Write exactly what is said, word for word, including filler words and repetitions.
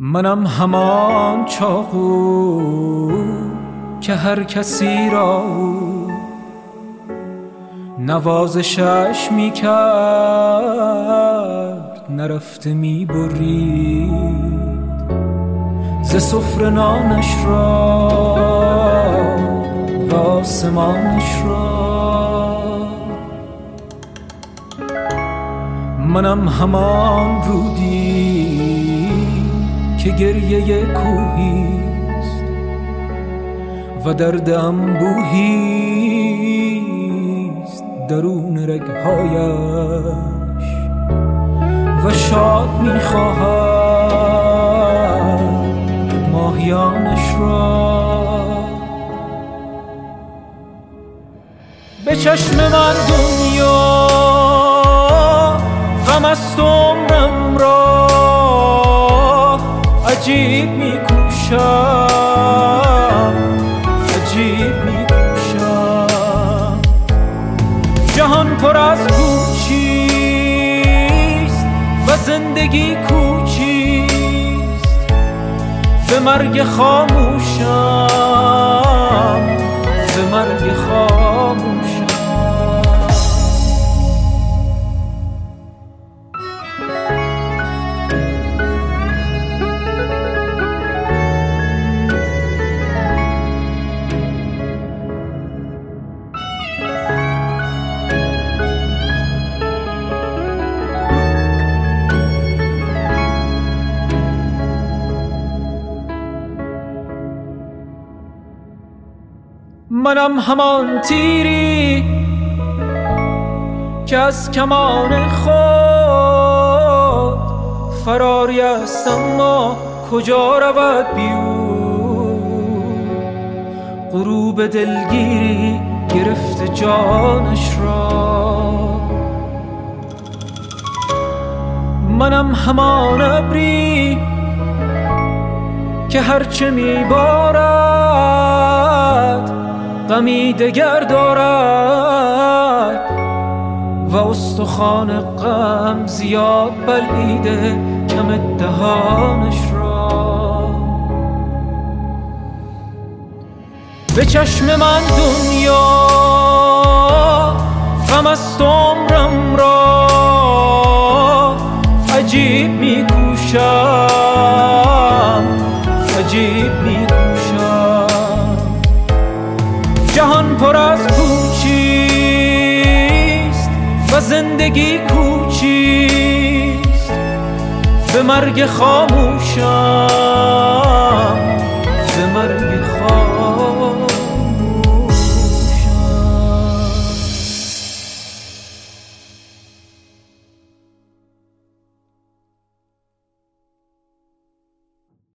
منم همان چاقو که هر کسی را نوازشش میکرد نرفته میبرید ز سفره نانش را و آسمانش را. منم همان رودی که گریه کوهیست و درد انبوهیست درون رگهایش و شاد میخواهد ماهیانش را. به چشم من دنیا غم است عمرم را عجیب میکوشم عجیب میکوشم. جهان پر از پوچیست و زندگی کوچیست. به مرگ خاموشم به مرگ خاموشم. منم همان تیری که از کمان خود فراری است اما کجا رود بیو. غروب دلگیری گرفته جانش را. منم همان ابری که هرچه میبارد غمی دگر دارد و استخوان غم زیاد بلعیده کم دهانش را. به چشم من دنیا غم است عمرم را عجیب میکوشم عجیب میکوشم. جهان پر از پوچیست و زندگی کوچیست. به مرگ خاموشم به مرگ